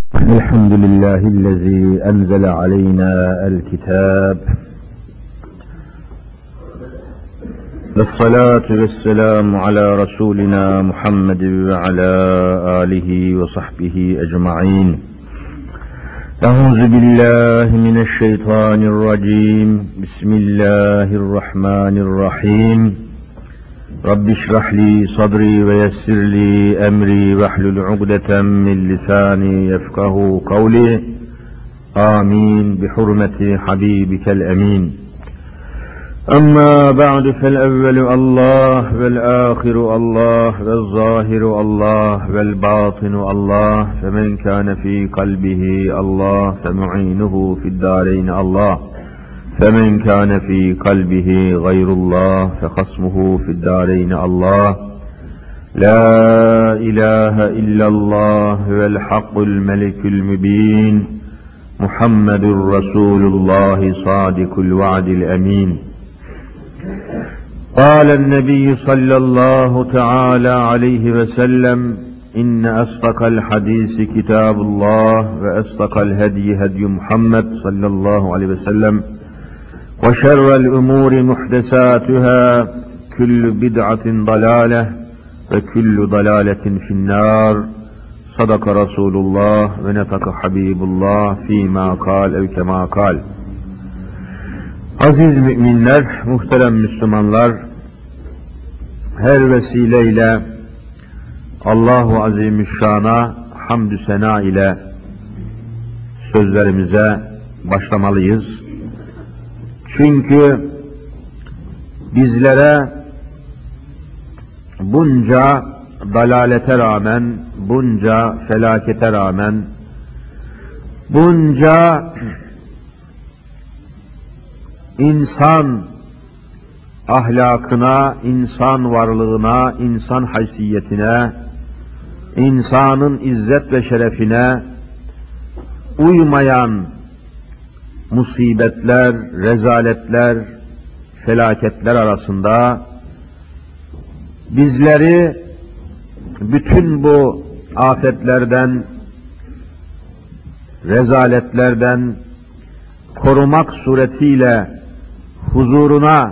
الحمد لله الذي أنزل علينا الكتاب والصلاة والسلام على رسولنا محمد وعلى آله وصحبه أجمعين. أعوذ بالله من الشيطان الرجيم. بسم الله الرحمن الرحيم. رب اشرح لي صدري ويسر لي أمري واحلل عقدة من لساني يفقه قولي. آمين بحرمة حبيبك الأمين. أما بعد فالأول الله والآخر الله والظاهر الله والباطن الله، فمن كان في قلبه الله فمعينه في الدارين الله، فمن كان في قلبه غير الله فخصمه في الدارين الله. لا إله إلا الله والحق الملك المبين، محمد رسول الله صادق الوعد الأمين. قال النبي صلى الله تعالى عليه وسلم: إن أصدق الحديث كتاب الله، وأصدق الهدي هدي محمد صلى الله عليه وسلم، وشر الأمور محدثاتها، كل بدعة ضلالة وكل ضلالة في النار. صدق رسول الله ونطق حبيب الله فيما قال أو كما قال. Aziz müminler, muhterem Müslümanlar, her vesileyle Allahu Azimüşşan'a hamdü sena ile sözlerimize başlamalıyız. Çünkü bizlere bunca dalalete rağmen, bunca felakete rağmen, bunca insan ahlakına, insan varlığına, insan haysiyetine, insanın izzet ve şerefine uymayan musibetler, rezaletler, felaketler arasında bizleri bütün bu afetlerden, rezaletlerden korumak suretiyle huzuruna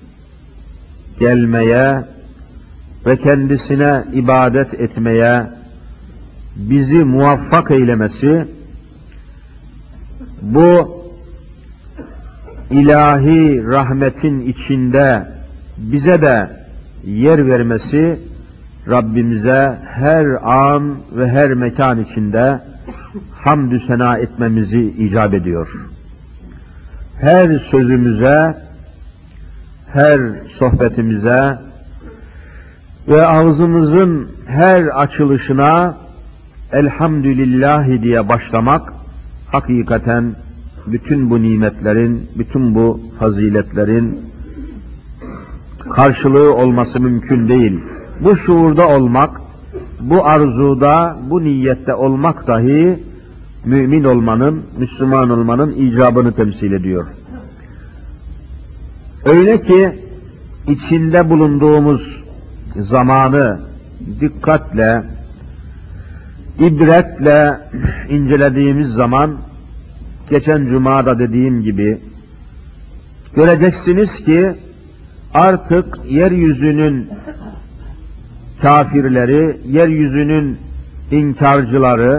gelmeye ve kendisine ibadet etmeye bizi muvaffak eylemesi, bu ilahi rahmetin içinde bize de yer vermesi, Rabbimize her an ve her mekan içinde hamdü sena etmemizi icap ediyor. Her sözümüze, her sohbetimize ve ağzımızın her açılışına elhamdülillahi diye başlamak, hakikaten bütün bu nimetlerin, bütün bu faziletlerin karşılığı olması mümkün değil. Bu şuurda olmak, bu arzuda, bu niyette olmak dahi mümin olmanın, Müslüman olmanın icabını temsil ediyor. Öyle ki içinde bulunduğumuz zamanı dikkatle, ibretle incelediğimiz zaman, geçen cumada dediğim gibi, göreceksiniz ki artık yeryüzünün kafirleri, yeryüzünün inkarcıları,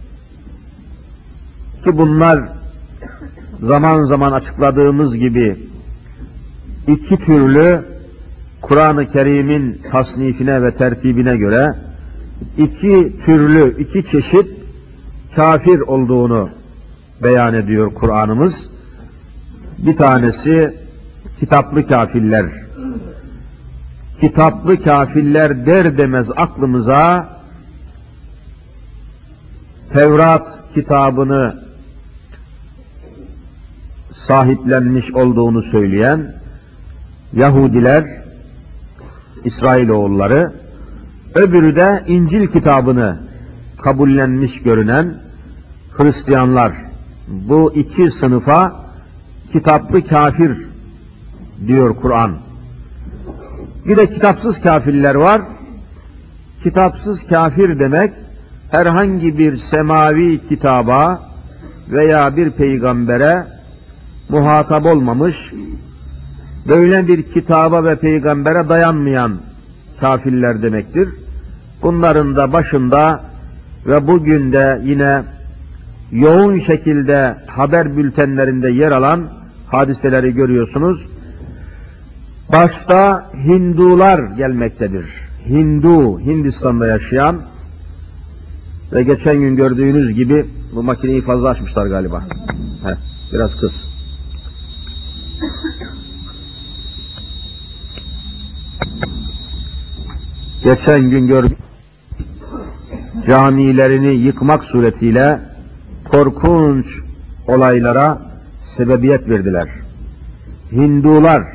ki bunlar zaman zaman açıkladığımız gibi iki türlü, Kur'an-ı Kerim'in tasnifine ve tertibine göre iki türlü, iki çeşit kafir olduğunu beyan ediyor Kur'an'ımız. Bir tanesi kitaplı kafirler. Kitaplı kafirler der demez aklımıza Tevrat kitabını sahiplenmiş olduğunu söyleyen Yahudiler, İsrailoğulları, öbürü de İncil kitabını kabullenmiş görünen Hristiyanlar. Bu iki sınıfa kitaplı kafir diyor Kur'an. Bir de kitapsız kafirler var. Kitapsız kafir demek, herhangi bir semavi kitaba veya bir peygambere muhatap olmamış, böyle bir kitaba ve peygambere dayanmayan kafirler demektir. Bunların da başında ve bugün de yine yoğun şekilde haber bültenlerinde yer alan hadiseleri görüyorsunuz. Başta Hindular gelmektedir. Hindistan'da yaşayan ve geçen gün gördüğünüz gibi bu makineyi fazla açmışlar galiba. Biraz kıs. Geçen gün gördük, camilerini yıkmak suretiyle korkunç olaylara sebebiyet verdiler. Hindular,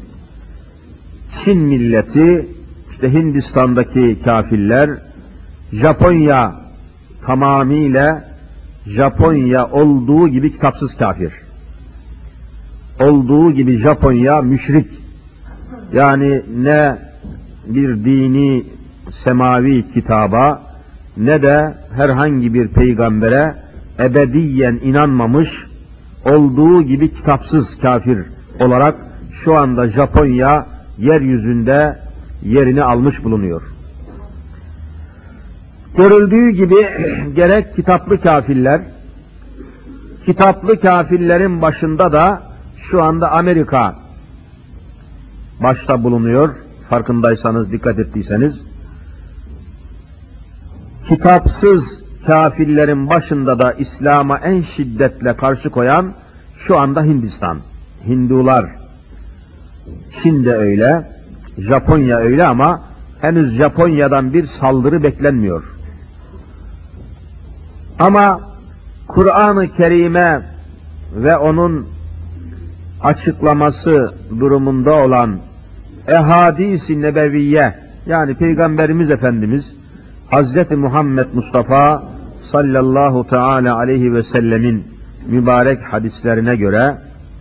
Çin milleti, işte Hindistan'daki kafirler, Japonya tamamıyla Japonya olduğu gibi kitapsız kafir. Olduğu gibi Japonya müşrik. Yani ne bir dini semavi kitaba ne de herhangi bir peygambere ebediyen inanmamış, olduğu gibi kitapsız kafir olarak şu anda Japonya yeryüzünde yerini almış bulunuyor. Görüldüğü gibi gerek kitaplı kafirler, kitaplı kafirlerin başında da şu anda Amerika başta bulunuyor. Farkındaysanız, dikkat ettiyseniz. Kitapsız kafirlerin başında da İslam'a en şiddetle karşı koyan şu anda Hindistan. Hindular. Çin de öyle, Japonya öyle ama henüz Japonya'dan bir saldırı beklenmiyor. Ama Kur'an-ı Kerim'e ve onun açıklaması durumunda olan ehadis-i nebeviye, yani Peygamberimiz Efendimiz Hazreti Muhammed Mustafa sallallahu teala aleyhi ve sellemin mübarek hadislerine göre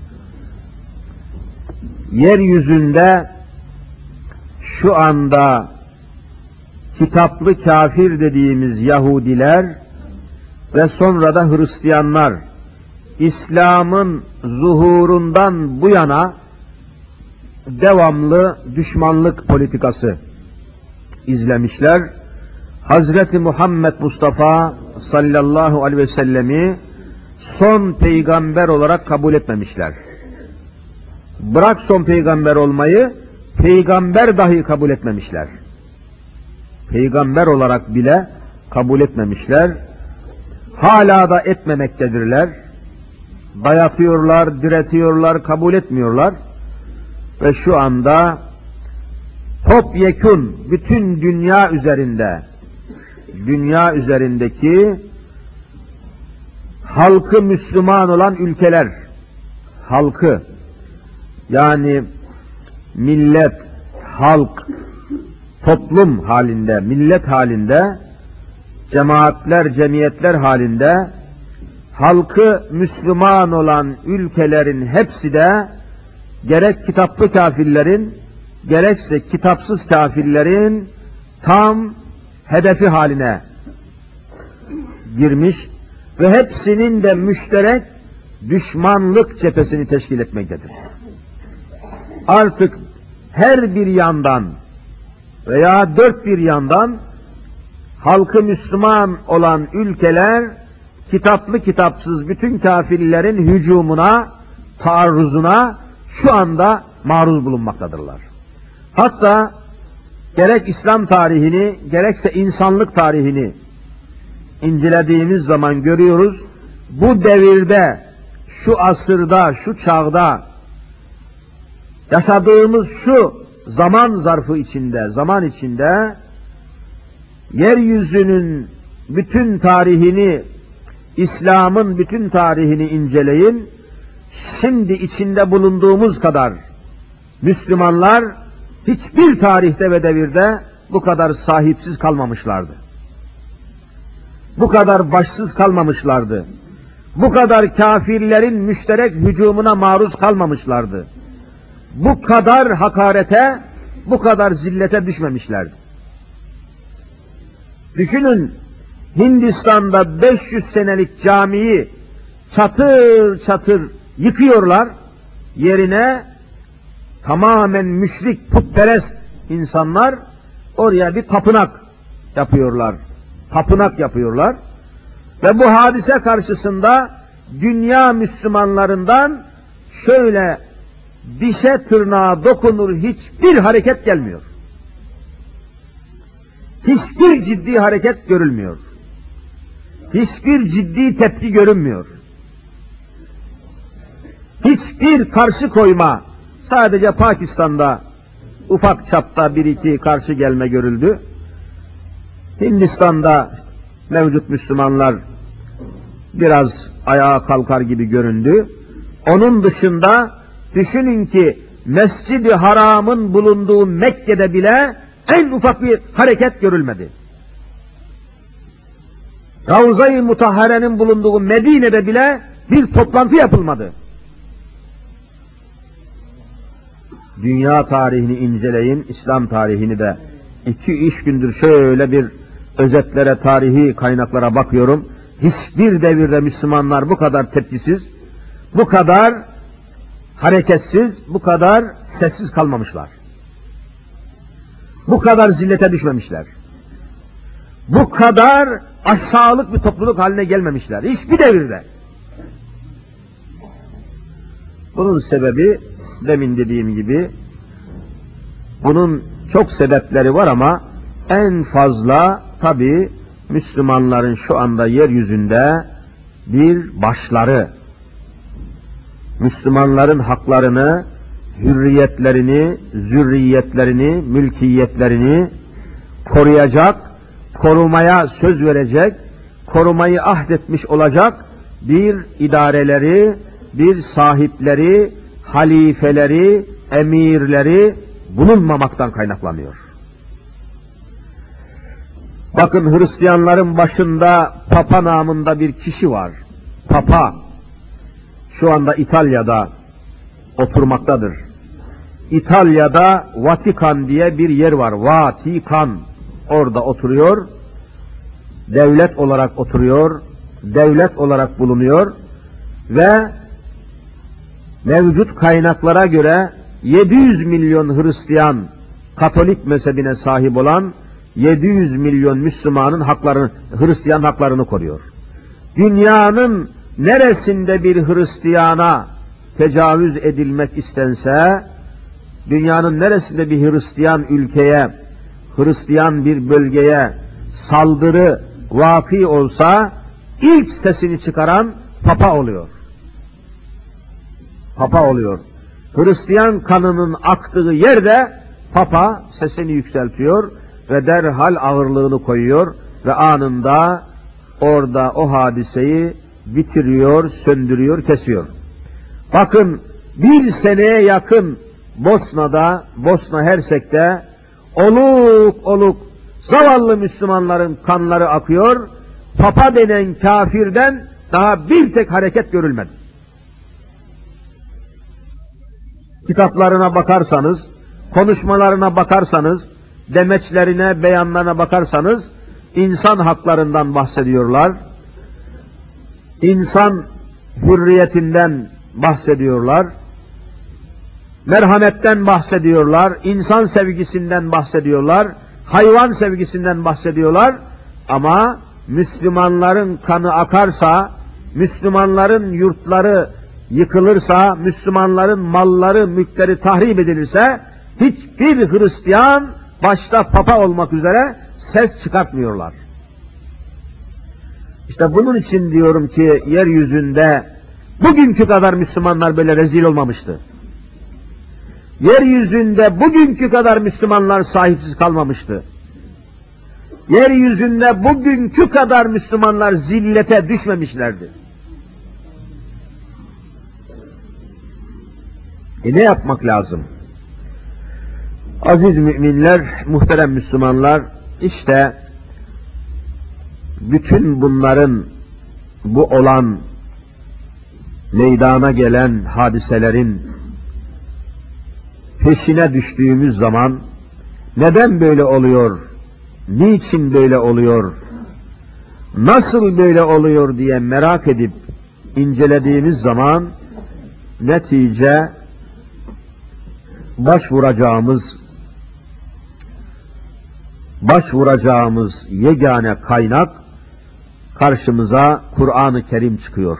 yeryüzünde şu anda kitaplı kafir dediğimiz Yahudiler ve sonra da Hristiyanlar İslam'ın zuhurundan bu yana devamlı düşmanlık politikası izlemişler. Hazreti Muhammed Mustafa sallallahu aleyhi ve sellemi son peygamber olarak kabul etmemişler. Bırak son peygamber olmayı, peygamber dahi kabul etmemişler. Peygamber olarak bile kabul etmemişler. Hala da etmemektedirler. Dayatıyorlar, diretiyorlar, kabul etmiyorlar. Ve şu anda topyekün bütün dünya üzerindeki halkı Müslüman olan ülkeler, halkı yani millet, halk, toplum halinde, millet halinde, cemaatler, cemiyetler halinde halkı Müslüman olan ülkelerin hepsi de gerek kitaplı kafirlerin, gerekse kitapsız kafirlerin tam hedefi haline girmiş ve hepsinin de müşterek düşmanlık cephesini teşkil etmektedir. Artık her bir yandan veya dört bir yandan halkı Müslüman olan ülkeler kitaplı kitapsız bütün kafirlerin hücumuna, taarruzuna şu anda maruz bulunmaktadırlar. Hatta gerek İslam tarihini, gerekse insanlık tarihini incelediğimiz zaman görüyoruz, bu devirde, şu asırda, şu çağda yaşadığımız şu zaman içinde yeryüzünün bütün tarihini, İslam'ın bütün tarihini inceleyin, şimdi içinde bulunduğumuz kadar Müslümanlar hiçbir tarihte ve devirde bu kadar sahipsiz kalmamışlardı. Bu kadar başsız kalmamışlardı. Bu kadar kafirlerin müşterek hücumuna maruz kalmamışlardı. Bu kadar hakarete, bu kadar zillete düşmemişlerdi. Düşünün, Hindistan'da 500 senelik camiyi çatır çatır yıkıyorlar, yerine tamamen müşrik, putperest insanlar oraya bir tapınak yapıyorlar. Tapınak yapıyorlar. Ve bu hadise karşısında dünya Müslümanlarından şöyle dişe tırnağa dokunur hiçbir hareket gelmiyor. Hiçbir ciddi hareket görülmüyor. Hiçbir ciddi tepki görünmüyor. Hiçbir karşı koyma, sadece Pakistan'da ufak çapta bir iki karşı gelme görüldü. Hindistan'da mevcut Müslümanlar biraz ayağa kalkar gibi göründü. Onun dışında düşünün ki Mescid-i Haram'ın bulunduğu Mekke'de bile en ufak bir hareket görülmedi. Ravza-i Mutahhare'nin bulunduğu Medine'de bile bir toplantı yapılmadı. Dünya tarihini inceleyin, İslam tarihini de 2-3 gündür şöyle bir özetlere, tarihi kaynaklara bakıyorum. Hiçbir devirde Müslümanlar bu kadar tepkisiz, bu kadar hareketsiz, bu kadar sessiz kalmamışlar. Bu kadar zillete düşmemişler. Bu kadar aşağılık bir topluluk haline gelmemişler. Hiçbir devirde. Bunun sebebi, demin dediğim gibi, bunun çok sebepleri var ama en fazla tabii Müslümanların şu anda yeryüzünde bir başları, Müslümanların haklarını, hürriyetlerini, zürriyetlerini, mülkiyetlerini koruyacak, korumaya söz verecek, korumayı ahdetmiş olacak bir idareleri, bir sahipleri, halifeleri, emirleri bulunmamaktan kaynaklanıyor. Bakın, Hristiyanların başında Papa namında bir kişi var. Papa şu anda İtalya'da oturmaktadır. İtalya'da Vatikan diye bir yer var. Vatikan. Orada oturuyor. Devlet olarak oturuyor. Devlet olarak bulunuyor. Ve mevcut kaynaklara göre 700 milyon Hristiyan, Katolik mezhebine sahip olan 700 milyon Müslümanın haklarını, Hristiyan haklarını koruyor. Dünyanın neresinde bir Hristiyana tecavüz edilmek istense, dünyanın neresinde bir Hristiyan ülkeye, Hristiyan bir bölgeye saldırı vaki olsa, ilk sesini çıkaran Papa oluyor. Papa oluyor. Hristiyan kanının aktığı yerde Papa sesini yükseltiyor ve derhal ağırlığını koyuyor ve anında orada o hadiseyi bitiriyor, söndürüyor, kesiyor. Bakın, bir seneye yakın Bosna'da, Bosna Hersek'te oluk oluk zavallı Müslümanların kanları akıyor. Papa denen kafirden daha bir tek hareket görülmedi. Kitaplarına bakarsanız, konuşmalarına bakarsanız, demeçlerine, beyanlarına bakarsanız insan haklarından bahsediyorlar. İnsan hürriyetinden bahsediyorlar. Merhametten bahsediyorlar. İnsan sevgisinden bahsediyorlar. Hayvan sevgisinden bahsediyorlar. Ama Müslümanların kanı akarsa, Müslümanların yurtları yıkılırsa, Müslümanların malları, mülkleri tahrip edilirse, hiçbir Hristiyan, başta Papa olmak üzere, ses çıkartmıyorlar. İşte bunun için diyorum ki, yeryüzünde bugünkü kadar Müslümanlar böyle rezil olmamıştı. Yeryüzünde bugünkü kadar Müslümanlar sahipsiz kalmamıştı. Yeryüzünde bugünkü kadar Müslümanlar zillete düşmemişlerdi. Ne yapmak lazım? Aziz müminler, muhterem Müslümanlar, işte bütün bunların, bu olan, meydana gelen hadiselerin peşine düştüğümüz zaman, neden böyle oluyor, niçin böyle oluyor, nasıl böyle oluyor diye merak edip incelediğimiz zaman netice başvuracağımız yegane kaynak karşımıza Kur'an-ı Kerim çıkıyor.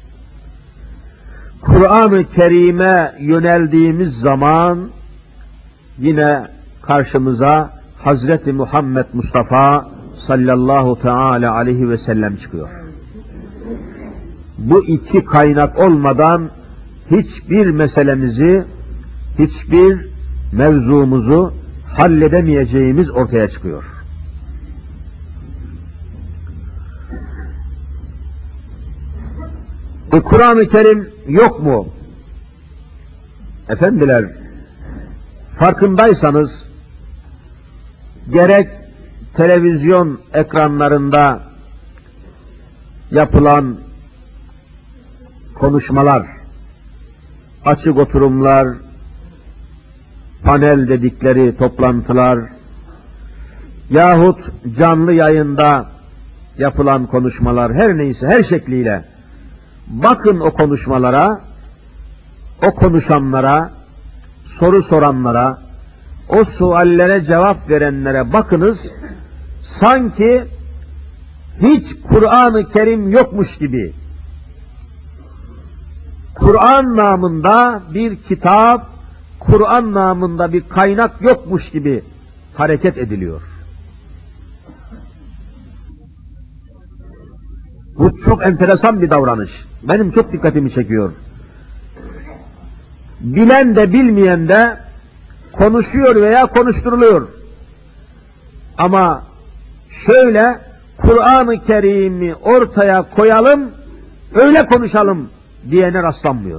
Kur'an-ı Kerim'e yöneldiğimiz zaman yine karşımıza Hazreti Muhammed Mustafa sallallahu teala aleyhi ve sellem çıkıyor. Bu iki kaynak olmadan hiçbir meselemizi, hiçbir mevzumuzu halledemeyeceğimiz ortaya çıkıyor. Kur'an-ı Kerim yok mu? Efendiler, farkındaysanız gerek televizyon ekranlarında yapılan konuşmalar, açık oturumlar, panel dedikleri toplantılar yahut canlı yayında yapılan konuşmalar, her neyse, her şekliyle bakın o konuşmalara, o konuşanlara, soru soranlara, o suallere cevap verenlere bakınız, sanki hiç Kur'an-ı Kerim yokmuş gibi, Kur'an namında bir kitap, Kur'an namında bir kaynak yokmuş gibi hareket ediliyor. Bu çok enteresan bir davranış. Benim çok dikkatimi çekiyor. Bilen de bilmeyen de konuşuyor veya konuşturuluyor. Ama şöyle Kur'an-ı Kerim'i ortaya koyalım, öyle konuşalım diyene rastlanmıyor.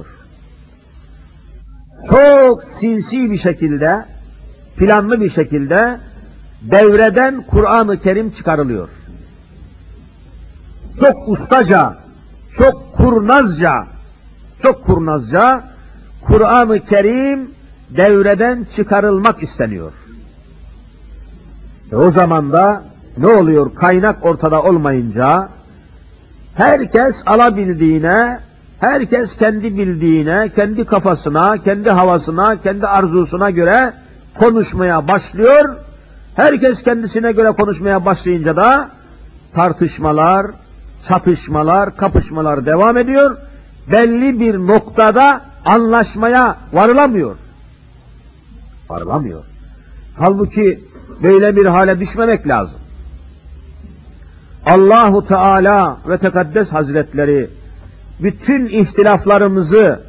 Çok sinsi bir şekilde, planlı bir şekilde devreden Kur'an-ı Kerim çıkarılıyor. Çok ustaca, çok kurnazca Kur'an-ı Kerim devreden çıkarılmak isteniyor. O zaman da ne oluyor? Kaynak ortada olmayınca herkes alabildiğine, herkes kendi bildiğine, kendi kafasına, kendi havasına, kendi arzusuna göre konuşmaya başlıyor. Herkes kendisine göre konuşmaya başlayınca da tartışmalar, çatışmalar, kapışmalar devam ediyor. Belli bir noktada anlaşmaya varılamıyor. Halbuki böyle bir hale düşmemek lazım. Allahu Teala ve Tekaddes Hazretleri bütün ihtilaflarımızı,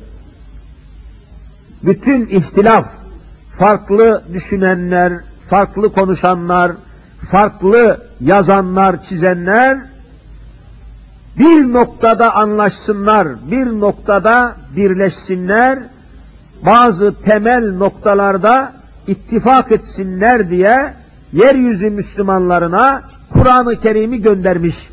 bütün ihtilaf, farklı düşünenler, farklı konuşanlar, farklı yazanlar, çizenler bir noktada anlaşsınlar, bir noktada birleşsinler, bazı temel noktalarda ittifak etsinler diye yeryüzü Müslümanlarına Kur'an-ı Kerim'i göndermiş.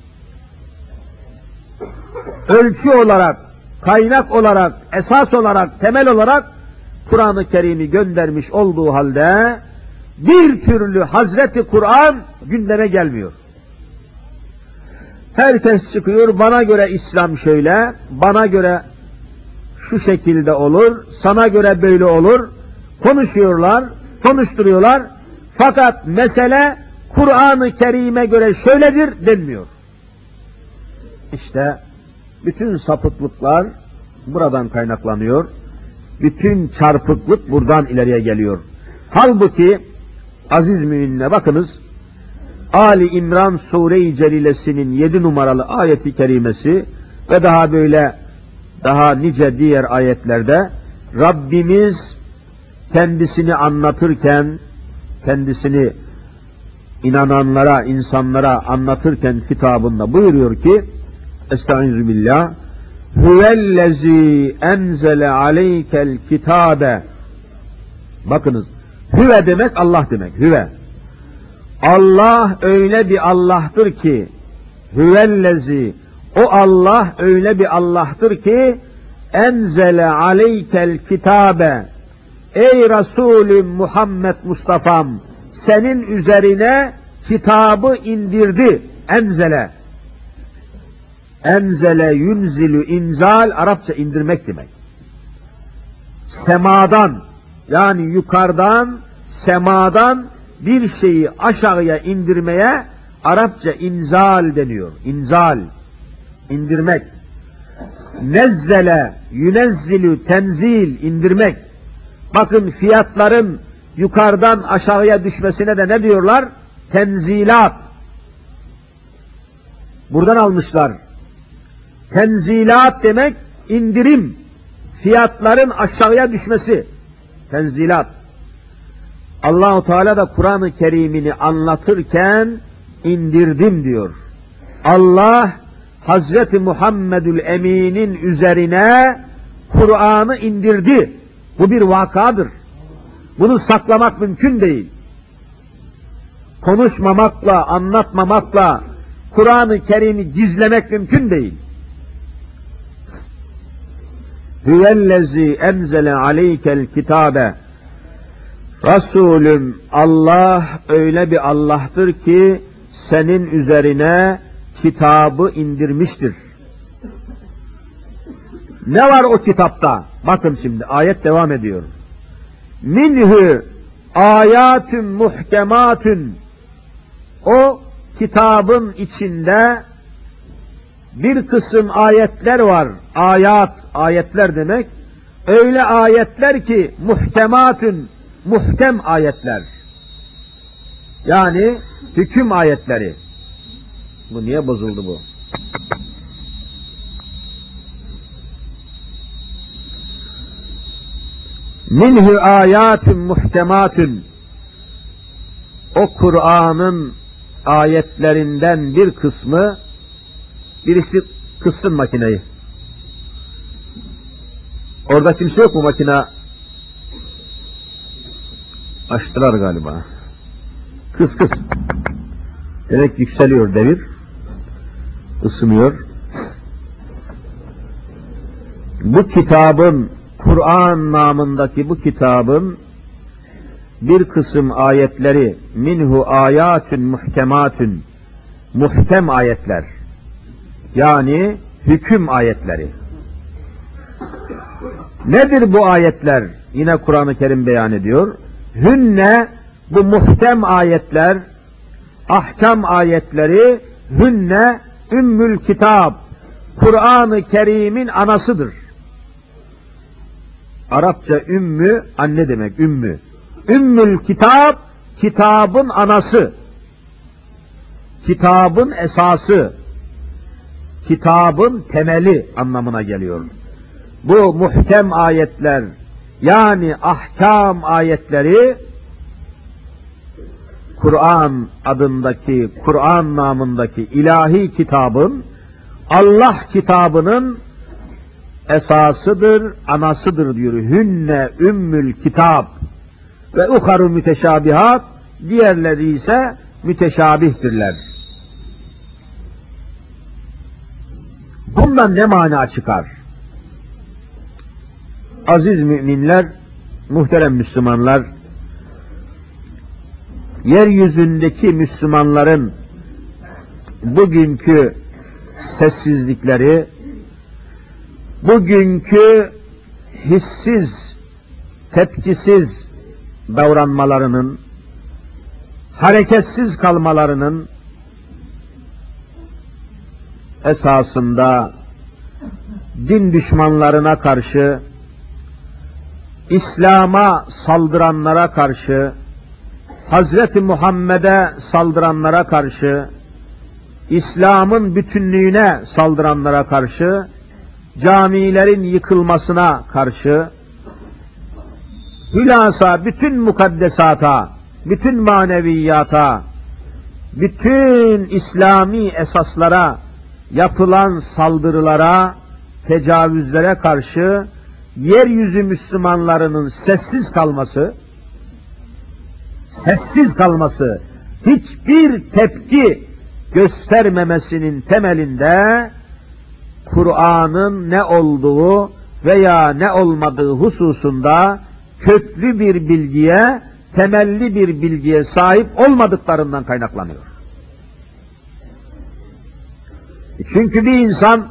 Ölçü olarak, kaynak olarak, esas olarak, temel olarak Kur'an-ı Kerim'i göndermiş olduğu halde bir türlü Hazreti Kur'an gündeme gelmiyor. Herkes çıkıyor, bana göre İslam şöyle, bana göre şu şekilde olur, sana göre böyle olur, konuşuyorlar, konuşturuyorlar, fakat mesele Kur'an-ı Kerim'e göre şöyledir denmiyor. İşte bütün sapıklıklar buradan kaynaklanıyor, bütün çarpıklık buradan ileriye geliyor. Halbuki aziz müminler, bakınız, Ali İmran Sure-i Celilesinin 7 numaralı ayeti kerimesi ve daha nice diğer ayetlerde Rabbimiz kendisini anlatırken, kendisini inananlara, insanlara anlatırken kitabında buyuruyor ki, Estaizu billah, Huvellezî enzele aleykel kitâbe. Bakınız, hüve demek Allah demek, hüve. Allah öyle bir Allah'tır ki, hüvellezi, o Allah öyle bir Allah'tır ki, enzele aleykel kitabe, ey Resulüm Muhammed Mustafa'm, senin üzerine kitabı indirdi, enzele, Enzele yunzilu inzal, Arapça indirmek demek. Semadan, yani yukarıdan, semadan bir şeyi aşağıya indirmeye Arapça inzal deniyor. İnzal, indirmek. Nezzele, yunezzilu, tenzil, indirmek. Bakın fiyatların yukarıdan aşağıya düşmesine de ne diyorlar? Tenzilat. Buradan almışlar. Tenzilat demek indirim. Fiyatların aşağıya düşmesi. Tenzilat. Allah-u Teala da Kur'an-ı Kerim'ini anlatırken indirdim diyor. Allah Hazreti Muhammedül Emin'in üzerine Kur'an'ı indirdi. Bu bir vakadır. Bunu saklamak mümkün değil. Konuşmamakla, anlatmamakla Kur'an-ı Kerim'i gizlemek mümkün değil. Hüvellezî enzele aleykel kitâbe. Resulüm, Allah öyle bir Allah'tır ki senin üzerine kitabı indirmiştir. Ne var o kitapta? Bakın şimdi ayet devam ediyor. Minhü ayatun muhkematun. O kitabın içinde bir kısım ayetler var. Ayat, ayetler demek. Öyle ayetler ki muhkematun, muhkem ayetler. Yani hüküm ayetleri. Bu niye bozuldu bu? Minhu ayatun muhkematun. O Kur'an'ın ayetlerinden bir kısmı, birisi kıssın makineyi. Orada kimse yok mu makine? Açtılar galiba. Kıs kıs. Demek yükseliyor devir. Isınıyor. Bu kitabın, Kur'an namındaki bu kitabın bir kısım ayetleri minhu ayatun muhkematun, muhkem ayetler, yani hüküm ayetleri. Nedir bu ayetler? Yine Kur'an-ı Kerim beyan ediyor. Hünne, bu muhkem ayetler, ahkam ayetleri, hünne ümmül kitap, Kur'an-ı Kerim'in anasıdır. Arapça ümmü, anne demek, ümmü. Ümmül kitap, kitabın anası, kitabın esası, kitabın temeli anlamına geliyor. Bu muhkem ayetler, yani ahkam ayetleri, Kur'an adındaki, Kur'an namındaki ilahi kitabın, Allah kitabının esasıdır, anasıdır diyor. Hünne ümmül kitap ve uharu müteşabihat, diğerleri ise müteşabihtirler. Bundan ne mana çıkar? Aziz müminler, muhterem Müslümanlar, yeryüzündeki Müslümanların bugünkü sessizlikleri, bugünkü hissiz, tepkisiz davranmalarının, hareketsiz kalmalarının esasında din düşmanlarına karşı, İslam'a saldıranlara karşı, Hazreti Muhammed'e saldıranlara karşı, İslam'ın bütünlüğüne saldıranlara karşı, camilerin yıkılmasına karşı, hülasa bütün mukaddesata, bütün maneviyata, bütün İslami esaslara yapılan saldırılara, tecavüzlere karşı yeryüzü Müslümanlarının sessiz kalması, hiçbir tepki göstermemesinin temelinde Kur'an'ın ne olduğu veya ne olmadığı hususunda köklü bir bilgiye, temelli bir bilgiye sahip olmadıklarından kaynaklanıyor. Çünkü bir insan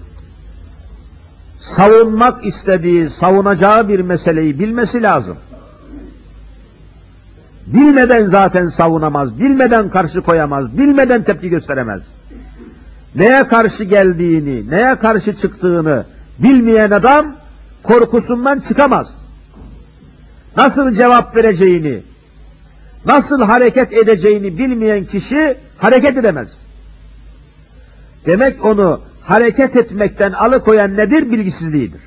savunmak istediği, savunacağı bir meseleyi bilmesi lazım. Bilmeden zaten savunamaz, bilmeden karşı koyamaz, bilmeden tepki gösteremez. Neye karşı geldiğini, neye karşı çıktığını bilmeyen adam korkusundan çıkamaz. Nasıl cevap vereceğini, nasıl hareket edeceğini bilmeyen kişi hareket edemez. Demek onu hareket etmekten alıkoyan nedir? Bilgisizliğidir.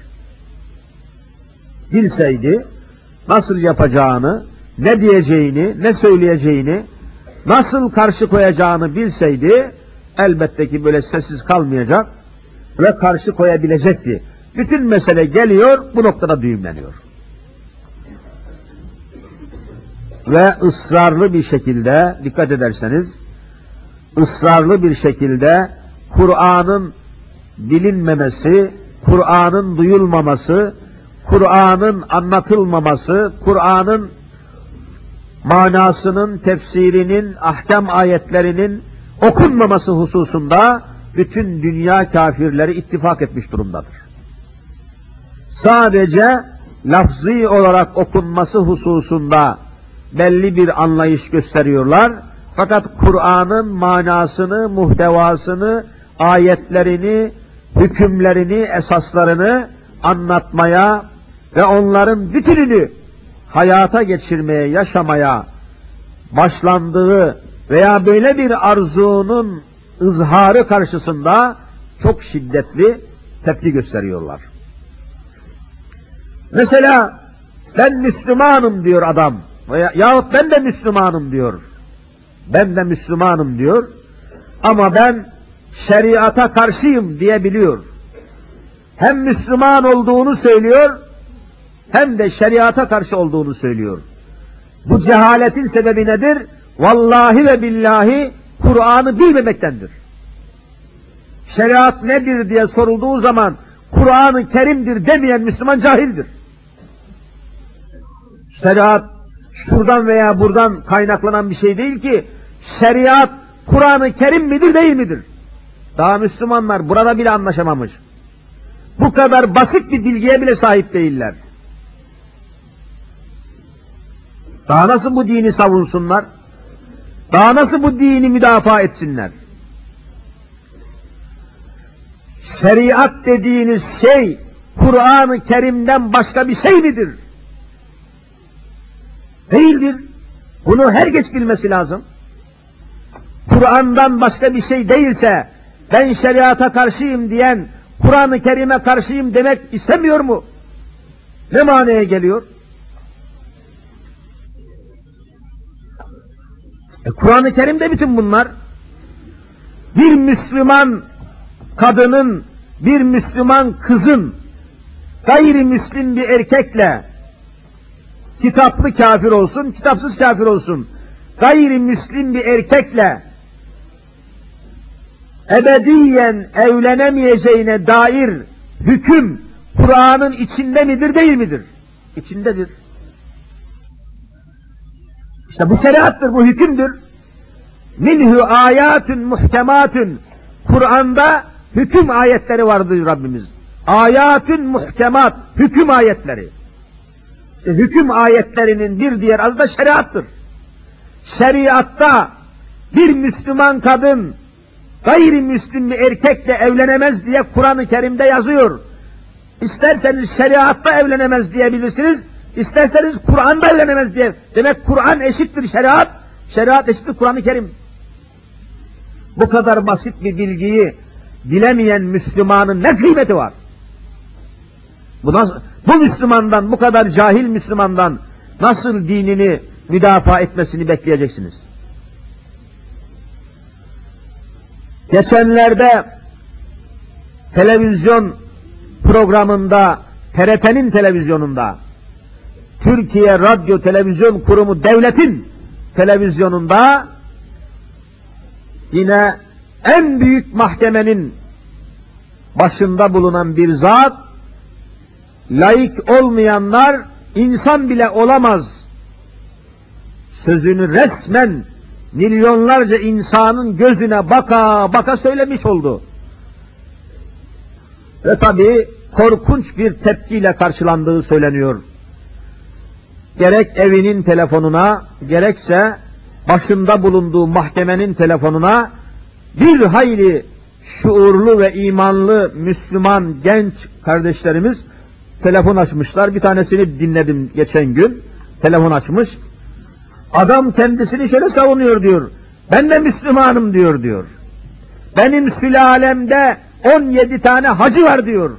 Bilseydi nasıl yapacağını, ne diyeceğini, ne söyleyeceğini, nasıl karşı koyacağını bilseydi elbette ki böyle sessiz kalmayacak ve karşı koyabilecekti. Bütün mesele geliyor, bu noktada düğümleniyor. Ve ısrarlı bir şekilde, dikkat ederseniz, ısrarlı bir şekilde Kur'an'ın bilinmemesi, Kur'an'ın duyulmaması, Kur'an'ın anlatılmaması, Kur'an'ın manasının, tefsirinin, ahkam ayetlerinin okunmaması hususunda bütün dünya kafirleri ittifak etmiş durumdadır. Sadece lafzî olarak okunması hususunda belli bir anlayış gösteriyorlar. Fakat Kur'an'ın manasını, muhtevasını, ayetlerini, hükümlerini, esaslarını anlatmaya ve onların bütününü hayata geçirmeye, yaşamaya başlandığı veya böyle bir arzunun ızharı karşısında çok şiddetli tepki gösteriyorlar. Mesela ben Müslümanım diyor adam yahut ben de Müslümanım diyor. Ben de Müslümanım diyor ama ben şeriata karşıyım diyebiliyor. Hem Müslüman olduğunu söylüyor hem de şeriata karşı olduğunu söylüyor. Bu cehaletin sebebi nedir? Vallahi ve billahi Kur'an'ı bilmemektendir. Şeriat nedir diye sorulduğu zaman Kur'an-ı Kerim'dir demeyen Müslüman cahildir. Şeriat şuradan veya buradan kaynaklanan bir şey değil ki, şeriat Kur'an-ı Kerim midir değil midir? Daha Müslümanlar burada bile anlaşamamış. Bu kadar basit bir bilgiye bile sahip değiller. Daha nasıl bu dini savunsunlar? Daha nasıl bu dini müdafaa etsinler? Şeriat dediğiniz şey Kur'an-ı Kerim'den başka bir şey midir? Değildir. Bunu herkes bilmesi lazım. Kur'an'dan başka bir şey değilse ben şeriata karşıyım diyen Kur'an-ı Kerim'e karşıyım demek istemiyor mu? Ne manaya geliyor? Kur'an-ı Kerim'de bütün bunlar. Bir Müslüman kadının, bir Müslüman kızın gayrimüslim bir erkekle, kitaplı kafir olsun, kitapsız kafir olsun, gayrimüslim bir erkekle ebediyen evlenemeyeceğine dair hüküm Kur'an'ın içinde midir değil midir? İçindedir. İşte bu şeriattır, bu hükümdür. Minhu ayatun muhkematun. Kur'an'da hüküm ayetleri vardır Rabbimiz. Ayatun muhkemat, hüküm ayetleri. İşte hüküm ayetlerinin bir diğer adı da şeriattır. Şeriatta bir Müslüman kadın gayrimüslim bir erkekle evlenemez diye Kur'an-ı Kerim'de yazıyor. İsterseniz şeriatta evlenemez diyebilirsiniz, isterseniz Kur'an'da evlenemez diye. Demek Kur'an eşittir şeriat, şeriat eşittir Kur'an-ı Kerim. Bu kadar basit bir bilgiyi bilemeyen Müslümanın ne kıymeti var? Bu Müslümandan, bu kadar cahil Müslümandan nasıl dinini müdafaa etmesini bekleyeceksiniz? Geçenlerde televizyon programında, TRT'nin televizyonunda, Türkiye Radyo Televizyon Kurumu devletin televizyonunda yine en büyük mahkemenin başında bulunan bir zat, laik olmayanlar insan bile olamaz sözünü resmen milyonlarca insanın gözüne baka baka söylemiş oldu. Ve tabii korkunç bir tepkiyle karşılandığı söyleniyor. Gerek evinin telefonuna, gerekse başında bulunduğu mahkemenin telefonuna bir hayli şuurlu ve imanlı Müslüman genç kardeşlerimiz telefon açmışlar. Bir tanesini dinledim geçen gün. Telefon açmış. Adam kendisini şöyle savunuyor diyor. Ben de Müslümanım diyor. Benim sülalemde 17 tane hacı var diyor.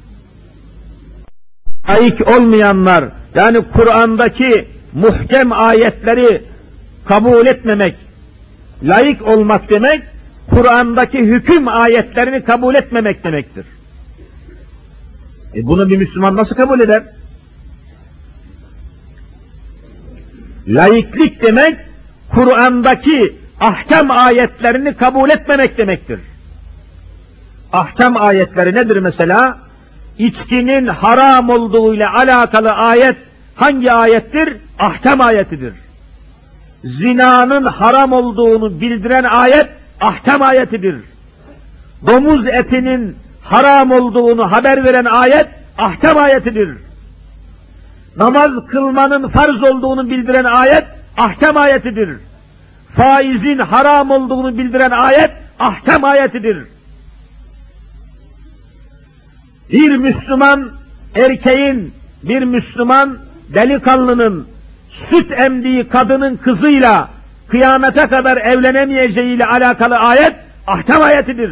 Laik olmayanlar, yani Kur'an'daki muhkem ayetleri kabul etmemek, laik olmak demek, Kur'an'daki hüküm ayetlerini kabul etmemek demektir. Bunu bir Müslüman nasıl kabul eder? Laiklik demek, Kur'an'daki ahkam ayetlerini kabul etmemek demektir. Ahkam ayetleri nedir mesela? İçkinin haram olduğuyla alakalı ayet hangi ayettir? Ahkam ayetidir. Zinanın haram olduğunu bildiren ayet ahkam ayetidir. Domuz etinin haram olduğunu haber veren ayet ahkam ayetidir. Namaz kılmanın farz olduğunu bildiren ayet ahkam ayetidir. Faizin haram olduğunu bildiren ayet ahkam ayetidir. Bir Müslüman erkeğin, bir Müslüman delikanlının süt emdiği kadının kızıyla kıyamete kadar evlenemeyeceğiyle alakalı ayet ahkam ayetidir.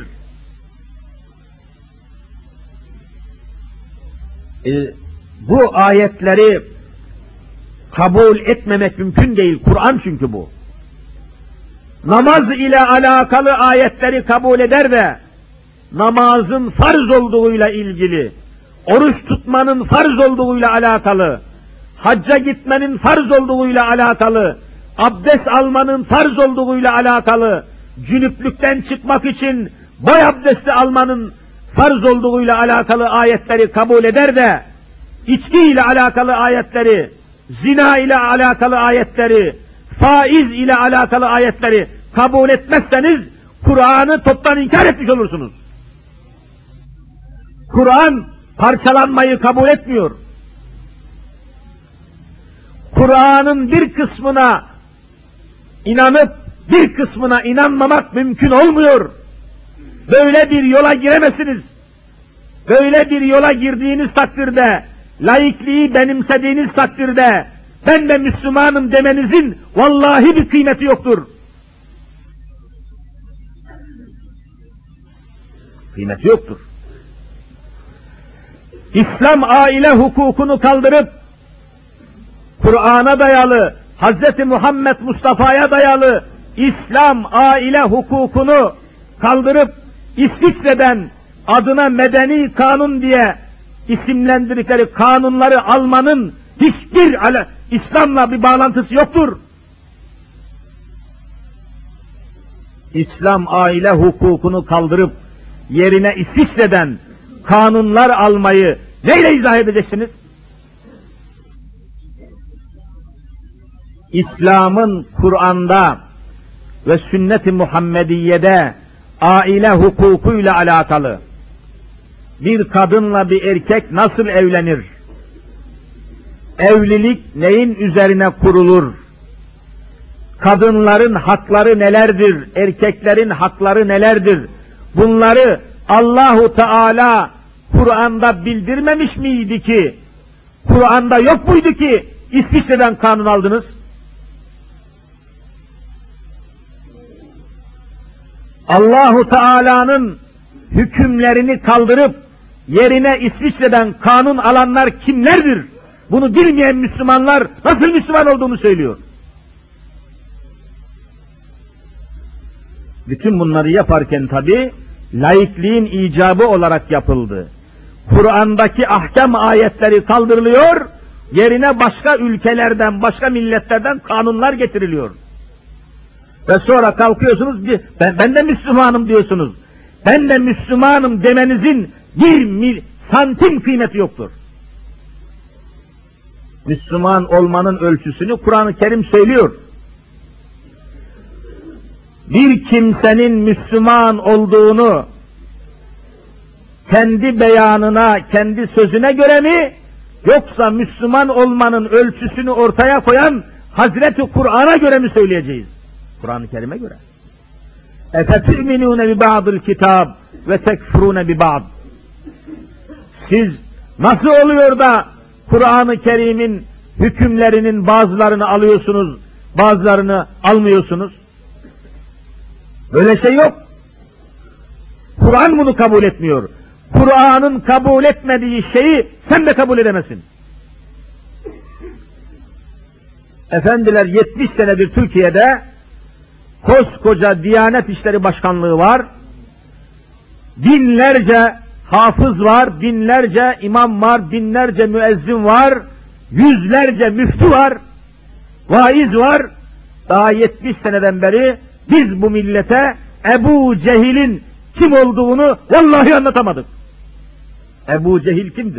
Bu ayetleri kabul etmemek mümkün değil. Kur'an çünkü bu. Namaz ile alakalı ayetleri kabul eder de namazın farz olduğuyla ilgili, oruç tutmanın farz olduğuyla alakalı, hacca gitmenin farz olduğuyla alakalı, abdest almanın farz olduğuyla alakalı, cünüplükten çıkmak için boy abdesti almanın farz olduğuyla alakalı ayetleri kabul eder de, içki ile alakalı ayetleri, zina ile alakalı ayetleri, faiz ile alakalı ayetleri kabul etmezseniz, Kur'an'ı toptan inkar etmiş olursunuz. Kur'an parçalanmayı kabul etmiyor. Kur'an'ın bir kısmına inanıp bir kısmına inanmamak mümkün olmuyor. Böyle bir yola giremezsiniz. Böyle bir yola girdiğiniz takdirde, laikliği benimsediğiniz takdirde, ben de Müslümanım demenizin vallahi bir kıymeti yoktur. Kıymeti yoktur. İslam aile hukukunu kaldırıp, Kur'an'a dayalı, Hz. Muhammed Mustafa'ya dayalı İslam aile hukukunu kaldırıp, İsviçre'den adına medeni kanun diye isimlendirdikleri kanunları almanın hiçbir İslam'la bir bağlantısı yoktur. İslam aile hukukunu kaldırıp yerine İsviçre'den kanunlar almayı neyle izah edeceksiniz? İslam'ın Kur'an'da ve sünnet-i Muhammediye'de aile hukukuyla alakalı bir kadınla bir erkek nasıl evlenir? Evlilik neyin üzerine kurulur? Kadınların hakları nelerdir? Erkeklerin hakları nelerdir? Bunları Allahu Teala Kur'an'da bildirmemiş miydi ki? Kur'an'da yok muydu ki İsviçre'den kanun aldınız? Allahu Teala'nın hükümlerini kaldırıp yerine İsviçre'den kanun alanlar kimlerdir? Bunu bilmeyen Müslümanlar nasıl Müslüman olduğunu söylüyor. Bütün bunları yaparken tabi laikliğin icabı olarak yapıldı. Kur'an'daki ahkam ayetleri kaldırılıyor, yerine başka ülkelerden, başka milletlerden kanunlar getiriliyor. Ve sonra kalkıyorsunuz, ben de Müslümanım diyorsunuz. Ben de Müslümanım demenizin bir santim kıymeti yoktur. Müslüman olmanın ölçüsünü Kur'an-ı Kerim söylüyor. Bir kimsenin Müslüman olduğunu kendi beyanına, kendi sözüne göre mi, yoksa Müslüman olmanın ölçüsünü ortaya koyan Hazreti Kur'an'a göre mi söyleyeceğiz? Kur'an-ı Kerim'e göre. اَفَتُؤْمِنُونَ بِبَعْضِ الْكِتَابِ وَتَكْفُرُونَ بِبَعْضِ. Siz nasıl oluyor da Kur'an-ı Kerim'in hükümlerinin bazılarını alıyorsunuz, bazılarını almıyorsunuz? Böyle şey yok. Kur'an bunu kabul etmiyor. Kur'an'ın kabul etmediği şeyi sen de kabul edemezsin. Efendiler 70 senedir Türkiye'de koskoca Diyanet İşleri Başkanlığı var. Binlerce hafız var, binlerce imam var, binlerce müezzin var, yüzlerce müftü var, vaiz var. Daha 70 seneden beri biz bu millete Ebu Cehil'in kim olduğunu vallahi anlatamadık. Ebu Cehil kimdir?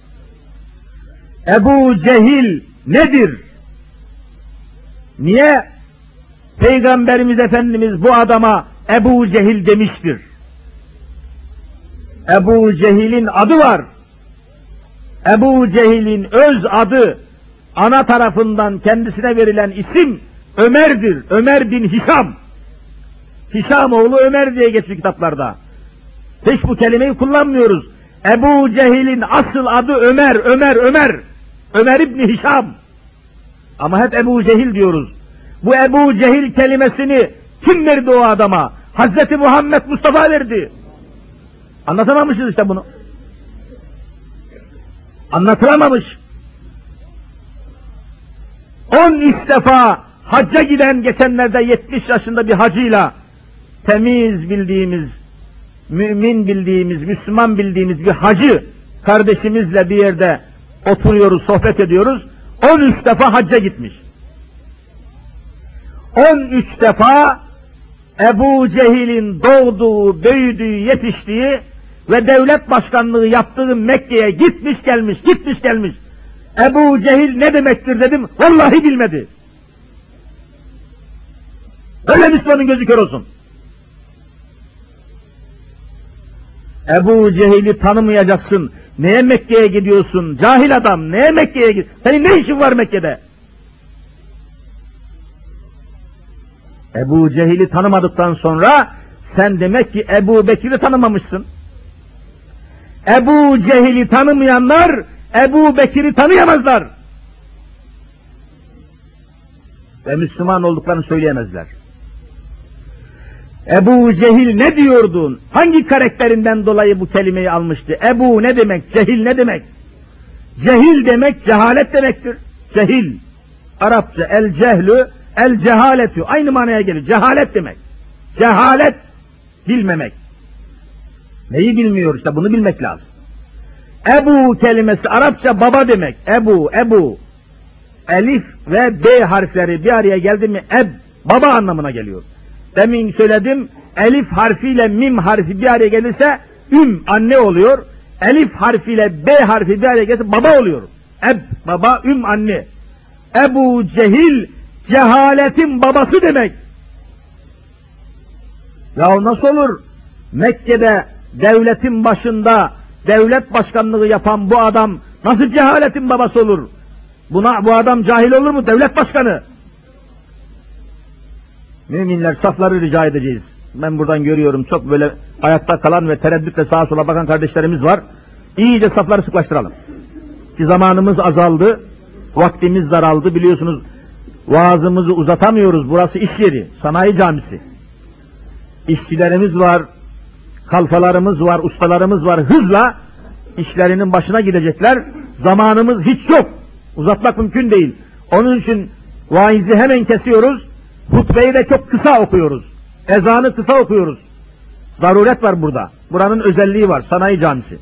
Ebu Cehil nedir? Niye Peygamberimiz Efendimiz bu adama Ebu Cehil demiştir? Ebu Cehil'in adı var. Ebu Cehil'in öz adı, ana tarafından kendisine verilen isim Ömer'dir. Ömer bin Hisam. Hisam oğlu Ömer diye geçiyor kitaplarda. Hiç bu kelimeyi kullanmıyoruz. Ebu Cehil'in asıl adı Ömer, Ömer. Ömer İbni Hisam. Ama hep Ebu Cehil diyoruz. Bu Ebu Cehil kelimesini kim verdi o adama? Hazreti Muhammed Mustafa verdi. Anlatamamışız işte bunu. Anlatılamamış. 13 defa hacca giden geçenlerde 70 yaşında bir hacıyla temiz bildiğimiz, mümin bildiğimiz, Müslüman bildiğimiz bir hacı kardeşimizle bir yerde oturuyoruz, sohbet ediyoruz. 13 defa hacca gitmiş. 13 defa Ebu Cehil'in doğduğu, büyüdüğü, yetiştiği ve devlet başkanlığı yaptığı Mekke'ye gitmiş gelmiş. Ebu Cehil ne demektir dedim, vallahi bilmedi. Öyle Müslümanın gözü kör olsun. Ebu Cehil'i tanımayacaksın. Neye Mekke'ye gidiyorsun? Cahil adam, neye Mekke'ye gidiyorsun? Senin ne işin var Mekke'de? Ebu Cehil'i tanımadıktan sonra sen demek ki Ebu Bekir'i tanımamışsın. Ebu Cehil'i tanımayanlar Ebu Bekir'i tanıyamazlar. Ve Müslüman olduklarını söyleyemezler. Ebu Cehil ne diyordun? Hangi karakterinden dolayı bu kelimeyi almıştı? Ebu ne demek? Cehil ne demek? Cehil demek cehalet demektir. Cehil. Arapça el cehlü, el cehaletü. Aynı manaya gelir. Cehalet demek. Cehalet bilmemek. Neyi bilmiyor işte, bunu bilmek lazım. Ebu kelimesi Arapça baba demek. Ebu. Elif ve B harfleri bir araya geldi mi baba anlamına geliyor. Demin söyledim, elif harfiyle mim harfi bir araya gelirse anne oluyor. Elif harfiyle B harfi bir araya gelirse baba oluyor. Baba, anne. Ebu Cehil cehaletin babası demek. Ya nasıl olur? Mekke'de devletin başında devlet başkanlığı yapan bu adam nasıl cehaletin babası olur? Bu adam cahil olur mu? Devlet başkanı. Müminler, safları rica edeceğiz. Ben buradan görüyorum, çok böyle ayakta kalan ve tereddütle sağa sola bakan kardeşlerimiz var. İyice safları sıklaştıralım. Ki zamanımız azaldı, vaktimiz daraldı, biliyorsunuz vaazımızı uzatamıyoruz. Burası iş yeri, sanayi camisi. İşçilerimiz var, kalfalarımız var, ustalarımız var. Hızla işlerinin başına gidecekler. Zamanımız hiç yok. Uzatmak mümkün değil. Onun için vaizi hemen kesiyoruz. Hutbeyi de çok kısa okuyoruz. Ezanı kısa okuyoruz. Zaruret var burada. Buranın özelliği var. Sanayi camisi.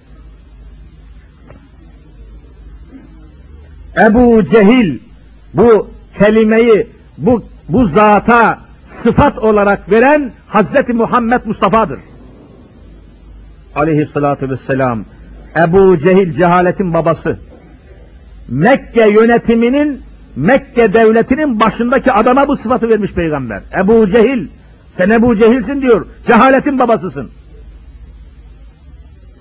Ebu Cehil bu kelimeyi bu zata sıfat olarak veren Hazreti Muhammed Mustafa'dır. Aleyhissalatu vesselam. Ebu Cehil cehaletin babası. Mekke yönetiminin, Mekke devletinin başındaki adama bu sıfatı vermiş Peygamber. Ebu Cehil, sen Ebu Cehil'sin diyor, cehaletin babasısın.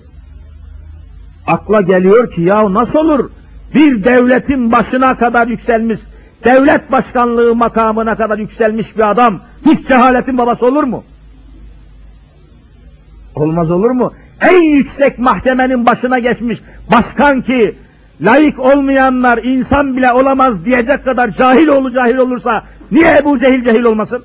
Akla geliyor ki ya nasıl olur? Bir devletin başına kadar yükselmiş, devlet başkanlığı makamına kadar yükselmiş bir adam hiç cehaletin babası olur mu? Olmaz olur mu? En yüksek mahkemenin başına geçmiş başkan ki layık olmayanlar insan bile olamaz diyecek kadar cahil olursa niye Ebu Cehil cehil olmasın?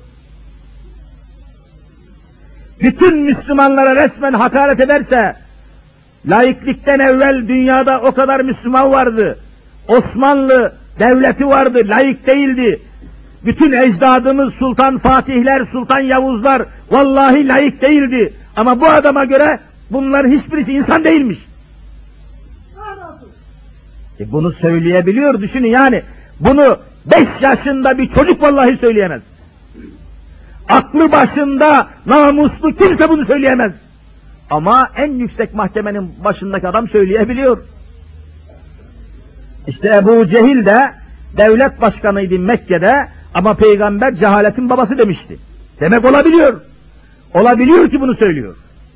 Bütün Müslümanlara resmen hakaret ederse, laiklikten evvel dünyada o kadar Müslüman vardı. Osmanlı devleti vardı, laik değildi. Bütün ecdadımız Sultan Fatihler, Sultan Yavuzlar vallahi laik değildi. Ama bu adama göre bunların hiçbirisi insan değilmiş. Bunu söyleyebiliyor, düşünün yani. Bunu 5 yaşında bir çocuk vallahi söyleyemez. Aklı başında namuslu kimse bunu söyleyemez. Ama en yüksek mahkemenin başındaki adam söyleyebiliyor. İşte Ebu Cehil de devlet başkanıydı Mekke'de ama peygamber cehaletin babası demişti. Demek olabiliyor. Olabiliyor ki bunu söylüyor.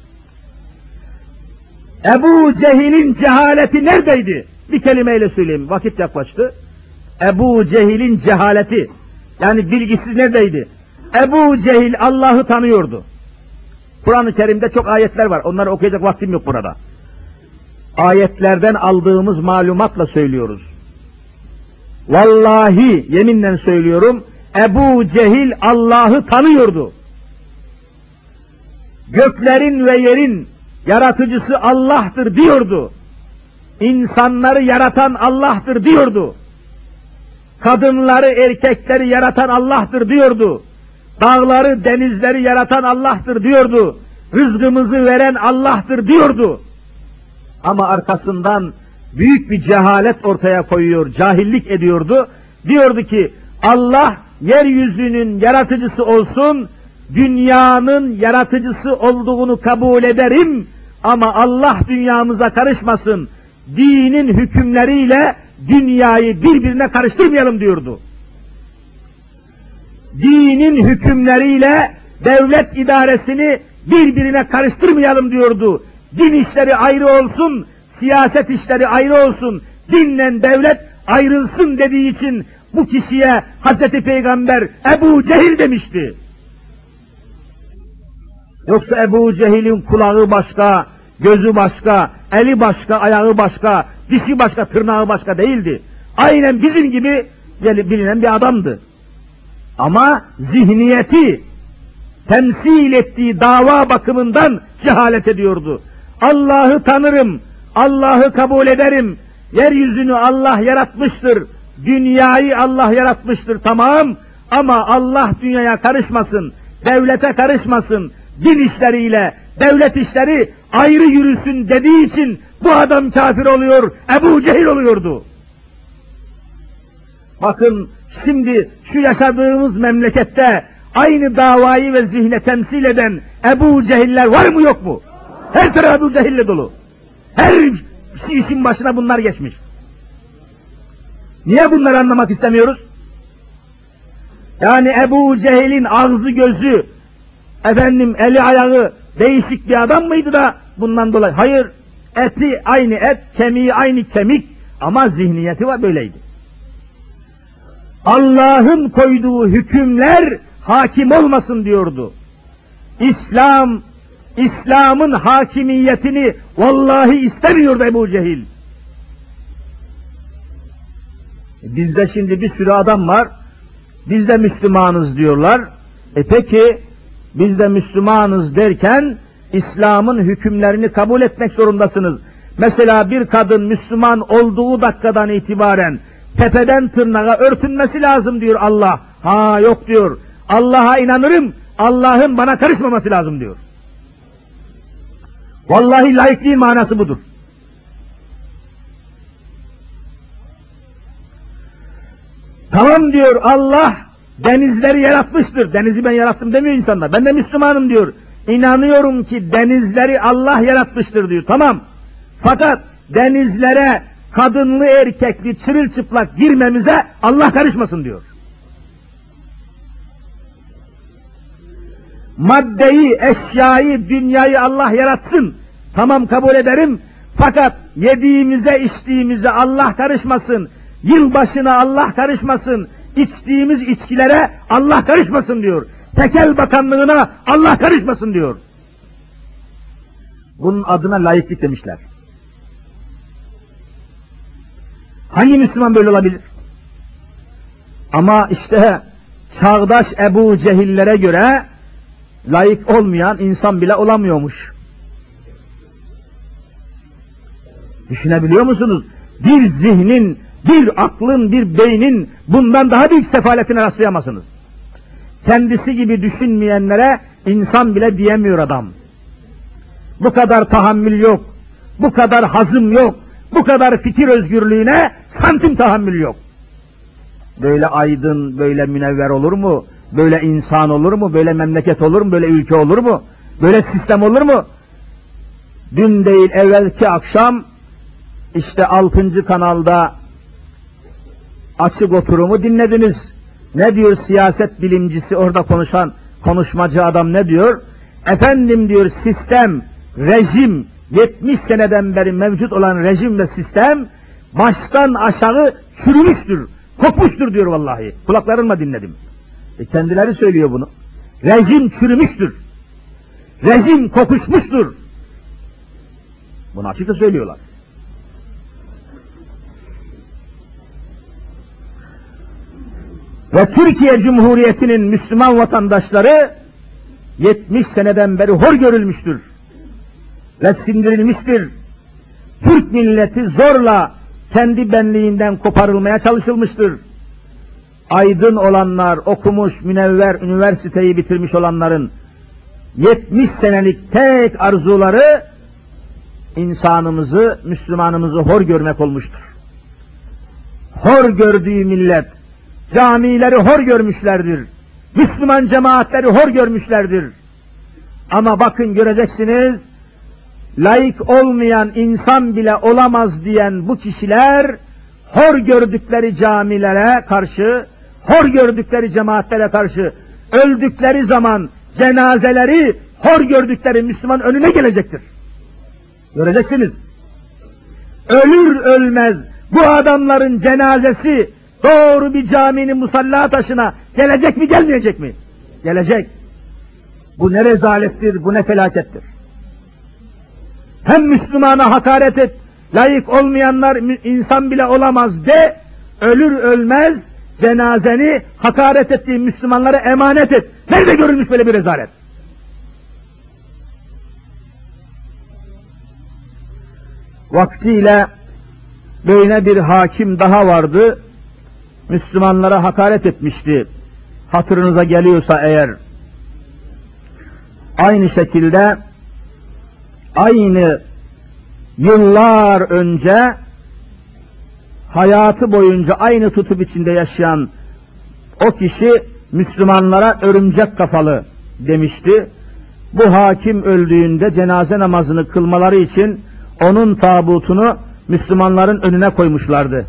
Ebu Cehil'in cehaleti neredeydi? Bir kelimeyle söyleyeyim, vakit yaklaştı. Ebu Cehil'in cehaleti, yani bilgisiz neredeydi? Ebu Cehil Allah'ı tanıyordu. Kur'an-ı Kerim'de çok ayetler var, onları okuyacak vaktim yok burada. Ayetlerden aldığımız malumatla söylüyoruz. Vallahi yeminle söylüyorum, Ebu Cehil Allah'ı tanıyordu. Göklerin ve yerin yaratıcısı Allah'tır diyordu. İnsanları yaratan Allah'tır diyordu. Kadınları, erkekleri yaratan Allah'tır diyordu. Dağları, denizleri yaratan Allah'tır diyordu. Rızkımızı veren Allah'tır diyordu. Ama arkasından büyük bir cehalet ortaya koyuyor, cahillik ediyordu. Diyordu ki Allah yeryüzünün yaratıcısı olsun, dünyanın yaratıcısı olduğunu kabul ederim ama Allah dünyamıza karışmasın, dinin hükümleriyle dünyayı birbirine karıştırmayalım diyordu. Dinin hükümleriyle devlet idaresini birbirine karıştırmayalım diyordu. Din işleri ayrı olsun, siyaset işleri ayrı olsun, dinle devlet ayrılsın dediği için bu kişiye Hazreti Peygamber Ebu Cehil demişti. Yoksa Ebu Cehil'in kulağı başka, gözü başka, eli başka, ayağı başka, dişi başka, tırnağı başka değildi. Aynen bizim gibi bilinen bir adamdı. Ama zihniyeti, temsil ettiği dava bakımından cehalet ediyordu. Allah'ı tanırım, Allah'ı kabul ederim, yeryüzünü Allah yaratmıştır, dünyayı Allah yaratmıştır, tamam, ama Allah dünyaya karışmasın, devlete karışmasın, din işleriyle devlet işleri ayrı yürüsün dediği için bu adam kafir oluyor, Ebu Cehil oluyordu. Bakın şimdi şu yaşadığımız memlekette aynı davayı ve zihne temsil eden Ebu Cehiller var mı yok mu? Her taraf Ebu Cehille dolu. Her işin başına bunlar geçmiş. Niye bunları anlamak istemiyoruz? Yani Ebu Cehil'in ağzı gözü, eli ayağı değişik bir adam mıydı da bundan dolayı? Hayır, eti aynı et, kemiği aynı kemik ama zihniyeti var, böyleydi. Allah'ın koyduğu hükümler hakim olmasın diyordu. İslam'ın hakimiyetini vallahi istemiyordu Ebu Cehil. Bizde şimdi bir sürü adam var, biz de Müslümanız diyorlar. Peki, biz de Müslümanız derken, İslam'ın hükümlerini kabul etmek zorundasınız. Mesela bir kadın Müslüman olduğu dakikadan itibaren, tepeden tırnağa örtünmesi lazım diyor Allah. Ha yok diyor, Allah'a inanırım, Allah'ın bana karışmaması lazım diyor. Vallahi laikliğin manası budur. Tamam diyor, Allah denizleri yaratmıştır. Denizi ben yarattım demiyor insanlar. Ben de Müslümanım diyor. İnanıyorum ki denizleri Allah yaratmıştır diyor. Tamam. Fakat denizlere kadınlı erkekli çırılçıplak girmemize Allah karışmasın diyor. Maddeyi, eşyayı, dünyayı Allah yaratsın. Tamam, kabul ederim. Fakat yediğimize içtiğimize Allah karışmasın, yılbaşına Allah karışmasın, içtiğimiz içkilere Allah karışmasın diyor. Tekel bakanlığına Allah karışmasın diyor. Bunun adına laiklik demişler. Hangi Müslüman böyle olabilir? Ama işte çağdaş Ebu Cehillere göre laik olmayan insan bile olamıyormuş. Düşünebiliyor musunuz? Bir zihnin, bir aklın, bir beynin bundan daha büyük sefaletine rastlayamazsınız. Kendisi gibi düşünmeyenlere insan bile diyemiyor adam. Bu kadar tahammül yok, bu kadar hazım yok, bu kadar fikir özgürlüğüne santim tahammül yok. Böyle aydın, böyle münevver olur mu? Böyle insan olur mu? Böyle memleket olur mu? Böyle ülke olur mu? Böyle sistem olur mu? Dün değil evvelki akşam işte 6. kanalda açık oturumu dinlediniz. Ne diyor siyaset bilimcisi, orada konuşmacı adam ne diyor? Efendim diyor, sistem, rejim, 70 seneden beri mevcut olan rejim ve sistem baştan aşağı çürümüştür, kopmuştur diyor vallahi. Kulaklarımla dinledim. Kendileri söylüyor bunu. Rejim çürümüştür. Rejim kokuşmuştur. Bunu açıkça söylüyorlar. Ve Türkiye Cumhuriyeti'nin Müslüman vatandaşları 70 seneden beri hor görülmüştür ve sindirilmiştir. Türk milleti zorla kendi benliğinden koparılmaya çalışılmıştır. Aydın olanlar, okumuş, münevver, üniversiteyi bitirmiş olanların 70 senelik tek arzuları insanımızı, Müslümanımızı hor görmek olmuştur. Hor gördüğü millet, camileri hor görmüşlerdir. Müslüman cemaatleri hor görmüşlerdir. Ama bakın göreceksiniz, laik olmayan insan bile olamaz diyen bu kişiler, hor gördükleri camilere karşı, hor gördükleri cemaatlere karşı, öldükleri zaman cenazeleri hor gördükleri Müslüman önüne gelecektir. Göreceksiniz. Ölür ölmez bu adamların cenazesi doğru bir caminin musalla taşına gelecek mi, gelmeyecek mi? Gelecek. Bu ne rezalettir, bu ne felakettir. Hem Müslümana hakaret et, layık olmayanlar insan bile olamaz de, ölür ölmez cenazeni hakaret ettiği Müslümanlara emanet et. Nerede görülmüş böyle bir rezalet? Vaktiyle böyle bir hakim daha vardı, Müslümanlara hakaret etmişti. Hatırınıza geliyorsa eğer, aynı şekilde, aynı yıllar önce, hayatı boyunca aynı tutum içinde yaşayan o kişi, Müslümanlara örümcek kafalı demişti. Bu hakim öldüğünde cenaze namazını kılmaları için onun tabutunu Müslümanların önüne koymuşlardı.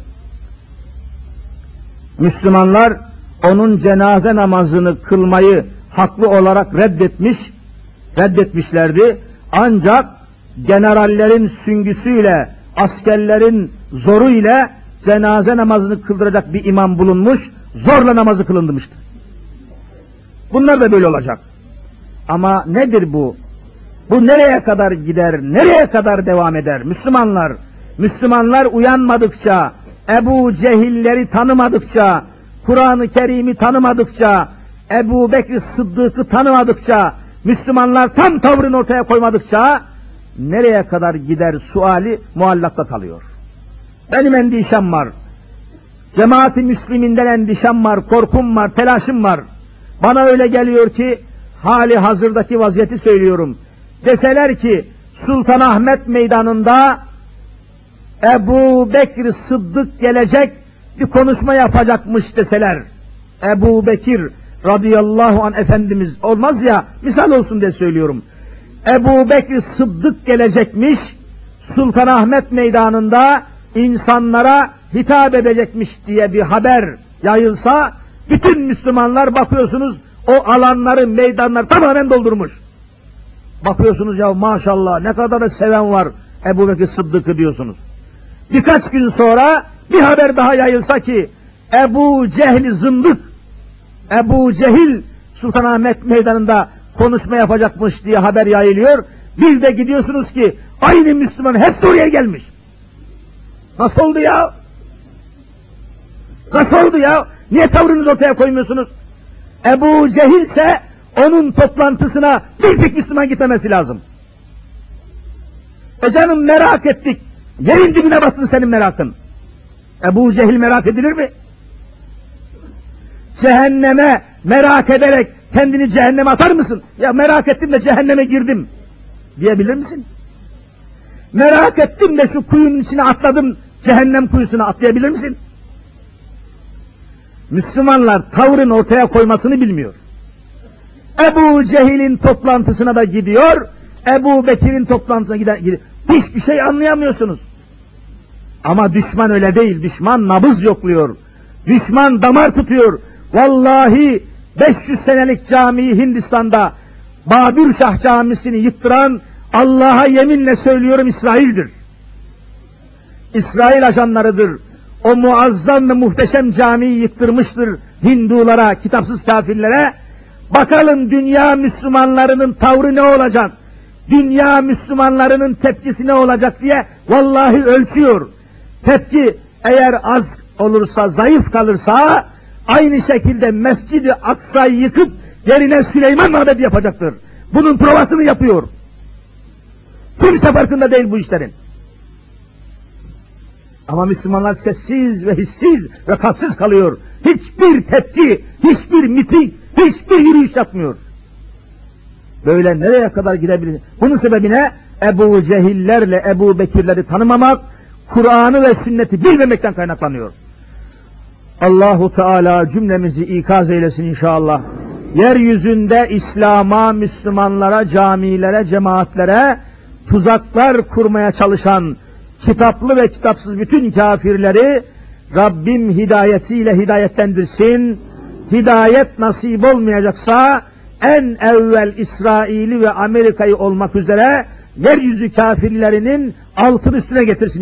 Müslümanlar onun cenaze namazını kılmayı haklı olarak reddetmişlerdi. Ancak generallerin süngüsüyle, askerlerin zoruyla cenaze namazını kıldıracak bir imam bulunmuş, zorla namazı kılındırmıştı. Bunlar da böyle olacak. Ama nedir bu? Bu nereye kadar gider, nereye kadar devam eder? Müslümanlar uyanmadıkça, Ebu Cehilleri tanımadıkça, Kur'an-ı Kerim'i tanımadıkça, Ebu Bekir Sıddık'ı tanımadıkça, Müslümanlar tam tavrını ortaya koymadıkça, nereye kadar gider suali muallakta kalıyor. Benim endişem var. Cemaat-i Müsliminden endişem var, korkum var, telaşım var. Bana öyle geliyor ki, hali hazırdaki vaziyeti söylüyorum. Deseler ki, Sultanahmet Meydanı'nda Ebu Bekir Sıddık gelecek, bir konuşma yapacakmış deseler, Ebu Bekir radıyallahu anh Efendimiz olmaz ya, misal olsun diye söylüyorum. Ebu Bekir Sıddık gelecekmiş, Sultanahmet Meydanı'nda insanlara hitap edecekmiş diye bir haber yayılsa, bütün Müslümanlar bakıyorsunuz, o alanları, meydanlar tamamen doldurmuş. Bakıyorsunuz ya maşallah ne kadar da seven var, Ebu Bekir Sıddık'ı diyorsunuz. Birkaç gün sonra bir haber daha yayılsa ki Ebu Cehil zındık, Ebu Cehil Sultanahmet Meydanı'nda konuşma yapacakmış diye haber yayılıyor. Bir de gidiyorsunuz ki aynı Müslüman hepsi oraya gelmiş. Nasıl oldu ya? Nasıl oldu ya? Niye tavrınızı ortaya koymuyorsunuz? Ebu Cehil ise onun toplantısına bir tek Müslüman gitmemesi lazım. Canım merak ettik. Yerin dibine bassın senin merakın. Ebu Cehil merak edilir mi? Cehenneme merak ederek kendini cehenneme atar mısın? Ya merak ettim de cehenneme girdim diyebilir misin? Merak ettim de şu kuyunun içine atladım, cehennem kuyusuna atlayabilir misin? Müslümanlar tavrın ortaya koymasını bilmiyor. Ebu Cehil'in toplantısına da gidiyor, Ebu Bekir'in toplantısına gidiyor. Hiçbir şey anlayamıyorsunuz. Ama düşman öyle değil, düşman nabız yokluyor. Düşman damar tutuyor. Vallahi 500 senelik camiyi Hindistan'da, Babür Şah camisini yıktıran, Allah'a yeminle söylüyorum, İsrail'dir. İsrail ajanlarıdır. O muazzam ve muhteşem camiyi yıktırmıştır Hindulara, kitapsız kafirlere. Bakalım dünya Müslümanlarının tavrı ne olacak? Dünya Müslümanlarının tepkisi ne olacak diye vallahi ölçüyor. Tepki eğer az olursa, zayıf kalırsa aynı şekilde Mescid-i Aksa'yı yıkıp yerine Süleyman Mabedi yapacaktır. Bunun provasını yapıyor. Kimse farkında değil bu işlerin. Ama Müslümanlar sessiz ve hissiz ve kalpsiz kalıyor. Hiçbir tepki, hiçbir miting, hiçbir yürüyüş yapmıyor. Böyle nereye kadar gidebilir? Bunun sebebine Ebu Cehillerle Ebu Bekirleri tanımamak, Kur'an'ı ve sünneti bilmemekten kaynaklanıyor. Allahu Teala cümlemizi ikaz eylesin inşallah. Yeryüzünde İslam'a, Müslümanlara, camilere, cemaatlere tuzaklar kurmaya çalışan kitaplı ve kitapsız bütün kafirleri Rabbim hidayetiyle hidayetlendirsin. Hidayet nasip olmayacaksa en evvel İsrail'i ve Amerika'yı olmak üzere yeryüzü kafirlerinin altını üstüne getirsin.